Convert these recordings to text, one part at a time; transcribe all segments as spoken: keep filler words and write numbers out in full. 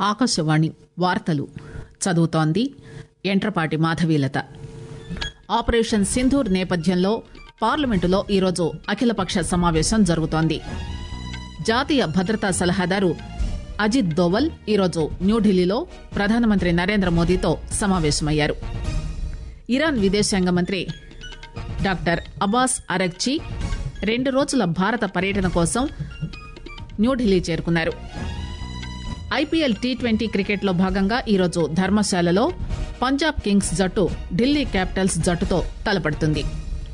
ఆకాశవాణి వార్తలు చదువుతోంది ఎంట్రపాటి మాధవీలత. ఆపరేషన్ సింధూర్ నేపథ్యంలో పార్లమెంటులో ఈరోజు అఖిలపక్ష సమావేశం జరుగుతోంది. జాతీయ భద్రతా సలహాదారు అజిత్ దోవల్ ఈరోజు న్యూఢిల్లీలో ప్రధానమంత్రి నరేంద్ర మోదీతో సమావేశమయ్యారు. ఇరాన్ విదేశాంగ మంత్రి డాక్టర్ అబ్బాస్ అరగ్చీ రెండు రోజుల భారత పర్యటన కోసం న్యూఢిల్లీ చేరుకున్నారు. ఐపీఎల్ టీ ట్వంటీ క్రికెట్లో భాగంగా ఈరోజు ధర్మశాలలో పంజాబ్ కింగ్స్ జట్టు ఢిల్లీ క్యాపిటల్స్ జట్టుతో తలపడుతుంది.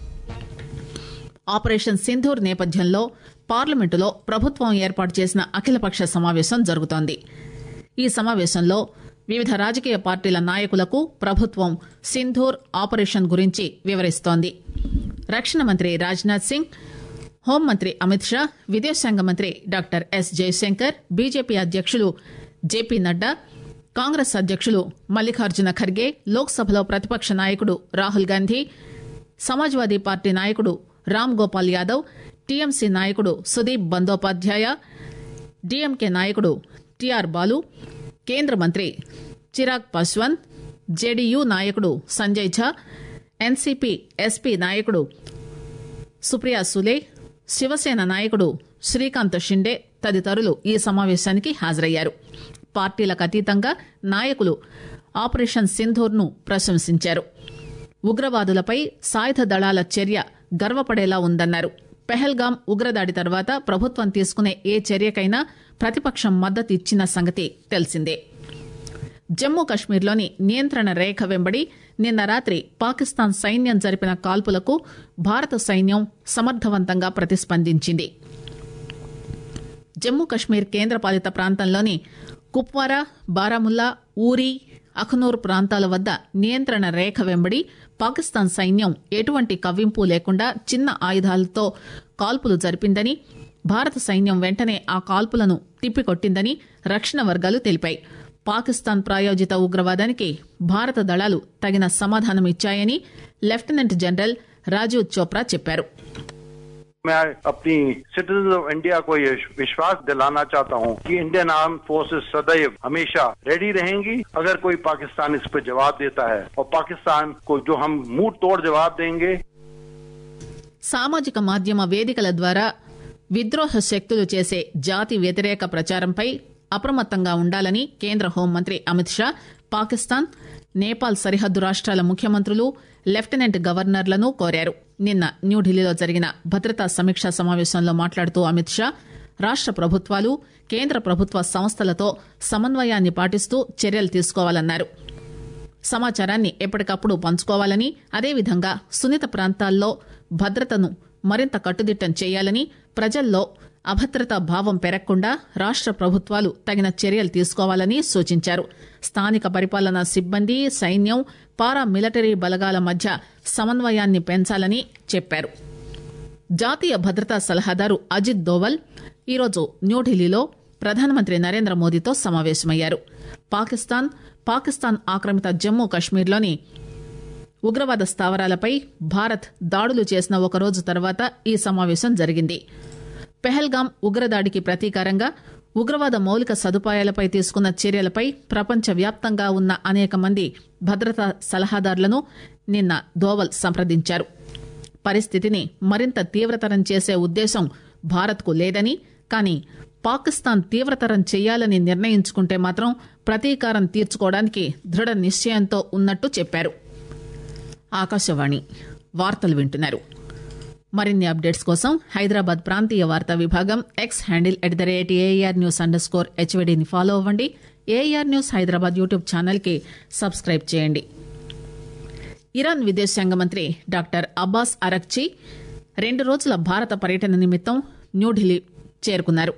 ఆపరేషన్ సింధూర్ నేపథ్యంలో పార్లమెంటులో ప్రభుత్వం ఏర్పాటు చేసిన అఖిలపక్ష సమావేశం జరుగుతోంది. ఈ సమావేశంలో వివిధ రాజకీయ పార్టీల నాయకులకు ప్రభుత్వం సింధూర్ ఆపరేషన్ గురించి వివరిస్తోంది. రక్షణ మంత్రి రాజ్నాథ్ సింగ్, హోంమంత్రి అమిత్ షా, విదేశాంగ మంత్రి డాక్టర్ ఎస్ జయశంకర్, బీజేపీ అధ్యక్షులు జేపీ నడ్డా, కాంగ్రెస్ అధ్యక్షులు మల్లికార్జున ఖర్గే, లోక్సభలో ప్రతిపక్ష నాయకుడు రాహుల్ గాంధీ, సమాజ్వాదీ పార్టీ నాయకుడు రామ్ గోపాల్ యాదవ్, టీఎంసీ నాయకుడు సుదీప్ బందోపాధ్యాయ, డీఎంకే నాయకుడు టీఆర్ బాలు, కేంద్ర మంత్రి చిరాగ్ పాస్వాన్, జేడీయూ నాయకుడు సంజయ్ ఝా, ఎన్సీపీ ఎస్పీ నాయకుడు సుప్రియా సులే, శివసేన నాయకుడు శ్రీకాంత్ షిండే తదితరులు ఈ సమావేశానికి హాజరయ్యారు. పార్టీలకు అతీతంగా నాయకులు ఆపరేషన్ సింధూర్ ను ప్రశంసించారు. ఉగ్రవాదులపై సాయుధ దళాల చర్య గర్వపడేలా ఉందన్నారు. పెహల్గాం ఉగ్రదాడి తర్వాత ప్రభుత్వం తీసుకునే ఏ చర్యకైనా ప్రతిపక్షం మద్దతు ఇచ్చిన సంగతి తెలిసిందే. జమ్మూ కశ్మీర్లోని నియంత్రణ రేఖ వెంబడి నిన్న రాత్రి పాకిస్తాన్ సైన్యం జరిపిన కాల్పులకు భారత సైన్యం సమర్థవంతంగా ప్రతిస్పందించింది. జమ్మూ కశ్మీర్ కేంద్రపాలిత ప్రాంతంలోని కుప్వారా, బారాముల్లా, ఊరీ, అఖ్నూర్ ప్రాంతాల వద్ద నియంత్రణ రేఖ వెంబడి పాకిస్తాన్ సైన్యం ఎటువంటి కవ్వింపు లేకుండా చిన్న ఆయుధాలతో కాల్పులు జరిపిందని, భారత సైన్యం వెంటనే ఆ కాల్పులను తిప్పికొట్టిందని రక్షణ వర్గాలు తెలిపాయి. పాకిస్తాన్ ప్రాయోజిత ఉగ్రవాదానికి భారత దళాలు తగిన సమాధానమిచ్చాయని లెఫ్టినెంట్ జనరల్ రాజీవ్ చోప్రా చెప్పారు. मैं अपनी सिटीजन ऑफ इंडिया को ये विश्वास दिलाना चाहता हूँ कि इंडियन आर्म फोर्सेस सदैव हमेशा रेडी रहेंगी अगर कोई पाकिस्तान इस पर जवाब देता है, और पाकिस्तान को जो हम मुंह तोड़ जवाब देंगे. సామాజిక మాధ్యమ వేదికల ద్వారా విద్రోహ శక్తులు చేసే జాతి వ్యతిరేక ప్రచారంపై అప్రమత్తంగా ఉండాలని కేంద్ర హోంమంత్రి అమిత్ షా పాకిస్తాన్, నేపాల్ సరిహద్దు రాష్ట్రాల ముఖ్యమంత్రులు, లెఫ్టినెంట్ గవర్నర్లను కోరారు. నిన్న న్యూఢిల్లీలో జరిగిన భద్రతా సమీక్షా సమావేశంలో మాట్లాడుతూ అమిత్ షా రాష్ట ప్రభుత్వాలు, కేంద్ర ప్రభుత్వ సంస్థలతో సమన్వయాన్ని పాటిస్తూ చర్యలు తీసుకోవాలన్నారు. సమాచారాన్ని ఎప్పటికప్పుడు పంచుకోవాలని, అదేవిధంగా సున్నిత ప్రాంతాల్లో భద్రతను మరింత కట్టుదిట్టం చేయాలని, ప్రజల్లో అభద్రతా భావం పెరగకుండా రాష్ట ప్రభుత్వాలు తగిన చర్యలు తీసుకోవాలని సూచించారు. స్థానిక పరిపాలనా సిబ్బంది, సైన్యం, పారా మిలిటరీ బలగాల మధ్య సమన్వయాన్ని పెంచాలని చెప్పారు. జాతీయ భద్రతా సలహాదారు అజిత్ దోవల్ ఈరోజు న్యూఢిల్లీలో ప్రధానమంత్రి నరేంద్ర మోదీతో సమావేశమయ్యారు. పాకిస్తాన్, పాకిస్తాన్ ఆక్రమిత జమ్మూ కశ్మీర్లోని ఉగ్రవాద స్థావరాలపై భారత్ దాడులు చేసిన ఒకరోజు తర్వాత ఈ సమావేశం జరిగింది. పెహల్గాం ఉగ్రదాడికి ప్రతీకారంగా ఉగ్రవాద మౌలిక సదుపాయాలపై తీసుకున్న చర్యలపై ప్రపంచవ్యాప్తంగా ఉన్న అనేక మంది భద్రతా సలహాదారులను నిన్న దోవల్ సంప్రదించారు. పరిస్థితిని మరింత తీవ్రతరం చేసే ఉద్దేశం భారత్కు లేదని, కానీ పాకిస్తాన్ తీవ్రతరం చేయాలని నిర్ణయించుకుంటే మాత్రం ప్రతీకారం తీర్చుకోవడానికి దృఢ నిశ్చయంతో ఉన్నట్టు చెప్పారు. ఆకాశవాణి వార్తలు వింటున్నారు. మరిన్ని అప్డేట్స్ కోసం హైదరాబాద్ ప్రాంతీయ వార్తా విభాగం X handle at the rate AR news under score హెచ్వీడీని ఫాలో అవ్వండి. AR news Hyderabad YouTube channel కి సబ్స్క్రైబ్ చేయండి. ఇరాన్ విదేశాంగ మంత్రి డాక్టర్ అబ్బాస్ అరగ్చీ రెండు రోజుల భారత పర్యటన నిమిత్తం న్యూఢిల్లీ చేరుకున్నారు.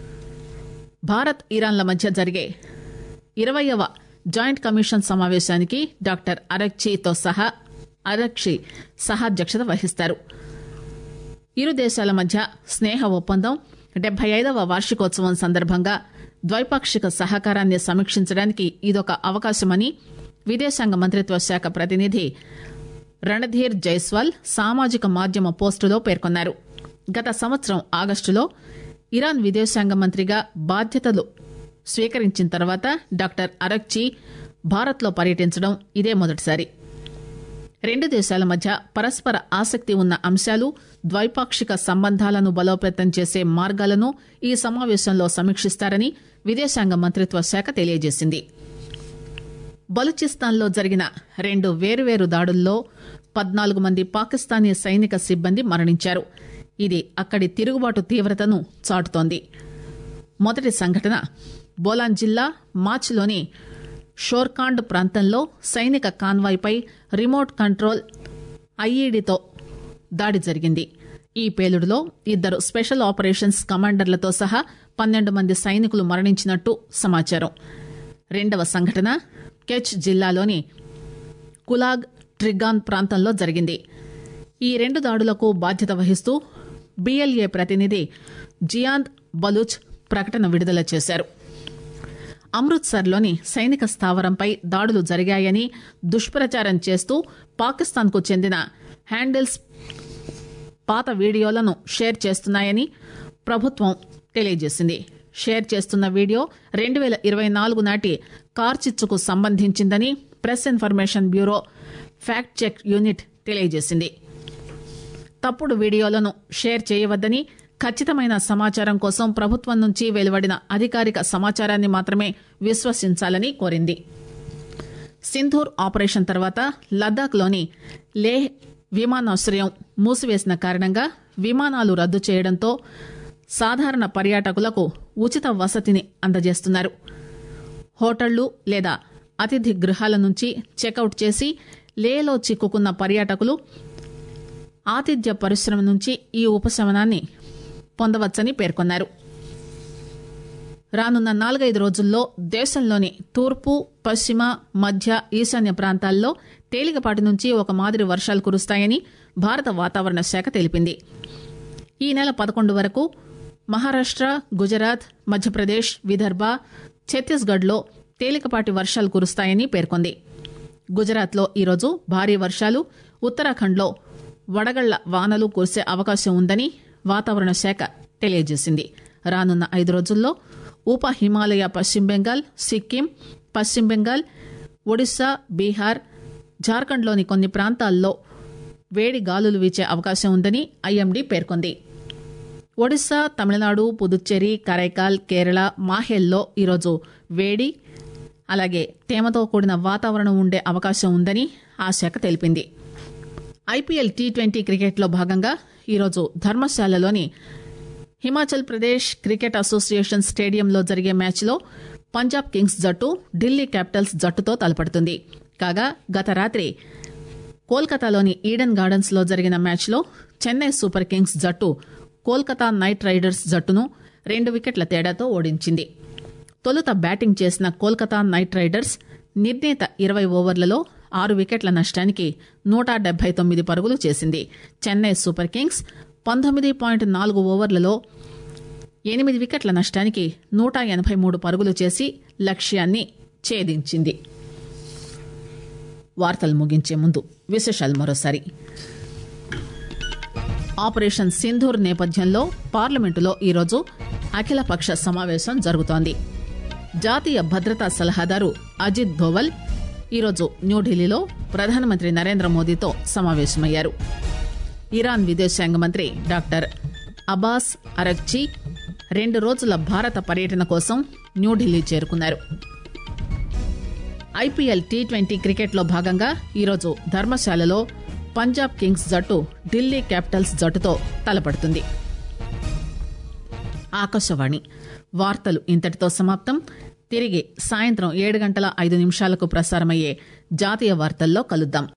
భారత్ ఇరాన్ల మధ్య జరిగే ఇరవయవ జాయింట్ కమిషన్ సమావేశానికి డాక్టర్ అరగ్చీతో సహా అరగ్చీ సహాధ్యక్షత వహిస్తారు. ఇరు దేశాల మధ్య స్నేహ ఒప్పందం డెబ్బై ఐదవ వార్షికోత్సవం సందర్భంగా ద్వైపాక్షిక సహకారాన్ని సమీక్షించడానికి ఇదొక అవకాశమని విదేశాంగ మంత్రిత్వ శాఖ ప్రతినిధి రణధీర్ జైస్వాల్ సామాజిక మాధ్యమ పోస్టులో పేర్కొన్నారు. గత సంవత్సరం ఆగస్టులో ఇరాన్ విదేశాంగ మంత్రిగా బాధ్యతలు స్వీకరించిన తర్వాత డాక్టర్ అరగ్చి భారత్లో పర్యటించడం ఇదే మొదటిసారి. రెండు దేశాల మధ్య పరస్పర ఆసక్తి ఉన్న అంశాలు, ద్వైపాక్షిక సంబంధాలను బలోపేతం చేసే మార్గాలను ఈ సమావేశంలో సమీక్షిస్తారని విదేశాంగ మంత్రిత్వ శాఖ తెలియజేసింది. బలూచిస్తాన్లో జరిగిన రెండు వేర్వేరు దాడుల్లో పద్నాలుగు మంది పాకిస్తానీ సైనిక సిబ్బంది మరణించారు. ఇది అక్కడి తిరుగుబాటు తీవ్రతను చాటుతోంది. మొదటి సంఘటన బోలాన్ జిల్లా మాచ్లోని షోర్కాండ్ ప్రాంతంలో సైనిక కాన్వాయ్పై రిమోట్ కంట్రోల్ ఐఈడీతో దాడి జరిగింది. ఈ పేలుడులో ఇద్దరు స్పెషల్ ఆపరేషన్స్ కమాండర్లతో సహా పన్నెండు మంది సైనికులు మరణించినట్టు సమాచారం. రెండవ సంఘటన కెచ్ జిల్లాలోని కులాగ్ ట్రిగాన్ ప్రాంతంలో జరిగింది. ఈ రెండు దాడులకు బాధ్యత వహిస్తూ బీఎల్ఏ ప్రతినిధి జియాంద్ బలూచ్ ప్రకటన విడుదల చేశారు. అమృత్సర్లోని సైనిక స్థావరంపై దాడులు జరిగాయని దుష్ప్రచారం చేస్తూ పాకిస్తాన్కు చెందిన హ్యాండిల్స్ పాత వీడియోలను షేర్ చేస్తున్నాయని ప్రభుత్వం తెలియజేసింది. షేర్ చేస్తున్న వీడియో రెండు వేల ఇరవై నాలుగు నాటి కార్చిచ్చుకు సంబంధించిందని press information bureau fact check unit తెలియజేసింది. తప్పుడు వీడియోలను షేర్ చేయవద్దని, ఖచ్చితమైన సమాచారం కోసం ప్రభుత్వం నుంచి వెలువడిన అధికారిక సమాచారాన్ని మాత్రమే విశ్వసించాలని కోరింది. సింధూర్ ఆపరేషన్ తర్వాత లద్దాఖ్లోని లేహ్ విమానాశ్రయం మూసివేసిన కారణంగా విమానాలు రద్దు చేయడంతో సాధారణ పర్యాటకులకు ఉచిత వసతిని అందజేస్తున్నారు. హోటళ్లు లేదా అతిథి గృహాల నుంచి చెక్అవుట్ చేసి లేలో చిక్కుకున్న పర్యాటకులు ఆతిథ్య పరిశ్రమ నుంచి ఈ ఉపశమనాన్ని పొందవచ్చని పేర్కొన్నారు. రానున్న నాలుగైదు రోజుల్లో దేశంలోని తూర్పు, పశ్చిమ, మధ్య, ఈశాన్య ప్రాంతాల్లో తేలికపాటి నుంచి ఒక మాదిరి వర్షాలు కురుస్తాయని భారత వాతావరణ శాఖ తెలిపింది. ఈ నెల పదకొండు వరకు మహారాష్ట్ర, గుజరాత్, మధ్యప్రదేశ్, విదర్భ, ఛత్తీస్గఢ్లో తేలికపాటి వర్షాలు కురుస్తాయని పేర్కొంది. గుజరాత్లో ఈరోజు భారీ వర్షాలు, ఉత్తరాఖండ్లో వడగళ్ల వానలు కురిసే అవకాశం ఉందని వాతావరణ శాఖ తెలియజేసింది. రానున్న ఐదు రోజుల్లో ఉప హిమాలయ పశ్చిమ బెంగాల్, సిక్కిం, పశ్చిమ బెంగాల్, ఒడిశా, బీహార్, జార్ఖండ్లోని కొన్ని ప్రాంతాల్లో వేడి గాలులు వీచే అవకాశం ఉందని ఐఎండీ పేర్కొంది. ఒడిశా, తమిళనాడు, పుదుచ్చేరి, కరైకాల్, కేరళ, మాహేల్లో ఈరోజు వేడి అలాగే తేమతో కూడిన వాతావరణం ఉండే అవకాశం ఉందని ఆ శాఖ తెలిపింది. ఐపీఎల్ టీ ట్వంటీ క్రికెట్లో భాగంగా ఈరోజు ధర్మశాలలోని హిమాచల్ ప్రదేశ్ క్రికెట్ అసోసియేషన్ స్టేడియంలో జరిగే మ్యాచ్లో పంజాబ్ కింగ్స్ జట్టు ఢిల్లీ క్యాపిటల్స్ జట్టుతో తలపడుతుంది. కాగా గత రాత్రి కోల్కతాలోని ఈడెన్ గార్డెన్స్ లో జరిగిన మ్యాచ్లో చెన్నై సూపర్ కింగ్స్ జట్టు కోల్కతా నైట్ రైడర్స్ జట్టును రెండు వికెట్ల తేడాతో ఓడించింది. తొలుత బ్యాటింగ్ చేసిన కోల్కతా నైట్ రైడర్స్ నిర్ణీత ఇరవై ఓవర్లలో ఆరు వికెట్ల నష్టానికి నూట డెబ్బై తొమ్మిది పరుగులు చేసింది. చెన్నై సూపర్ కింగ్స్ పంతొమ్మిది పాయింట్ నాలుగు ఓవర్లలో ఎనిమిది వికెట్ల నష్టానికి నూట ఎనభై మూడు పరుగులు చేసి లక్ష్యాన్ని ఛేదించింది. వార్తలు ముగించే ముందు విశేషాలు మరోసారి. ఆపరేషన్ సింధూర్ నేపథ్యంలో పార్లమెంటులో ఈరోజు అఖిలపక్ష సమావేశం జరుగుతోంది. జాతీయ భద్రతా సలహాదారు అజిత్ దోవల్ ఈరోజు న్యూఢిల్లీలో ప్రధానమంత్రి నరేంద్ర మోదీతో సమావేశమయ్యారు. ఇరాన్ విదేశాంగ మంత్రి డాక్టర్ అబ్బాస్ అరగ్చి రెండు రోజుల భారత పర్యటన కోసం న్యూఢిల్లీ చేరుకున్నారు. ఐపీఎల్ టీ ట్వంటీ క్రికెట్లో భాగంగా ఈరోజు ధర్మశాలలో పంజాబ్ కింగ్స్ జట్టు ఢిల్లీ క్యాపిటల్స్ జట్టుతో తలపడుతుంది. ఆకాశవాణి వార్తలు ఇంతటితో సమాప్తం. తిరిగి సాయంత్రం ఏడు గంటల ఐదు నిమిషాలకు ప్రసారమయ్యే జాతీయ వార్తల్లో కలుద్దాం.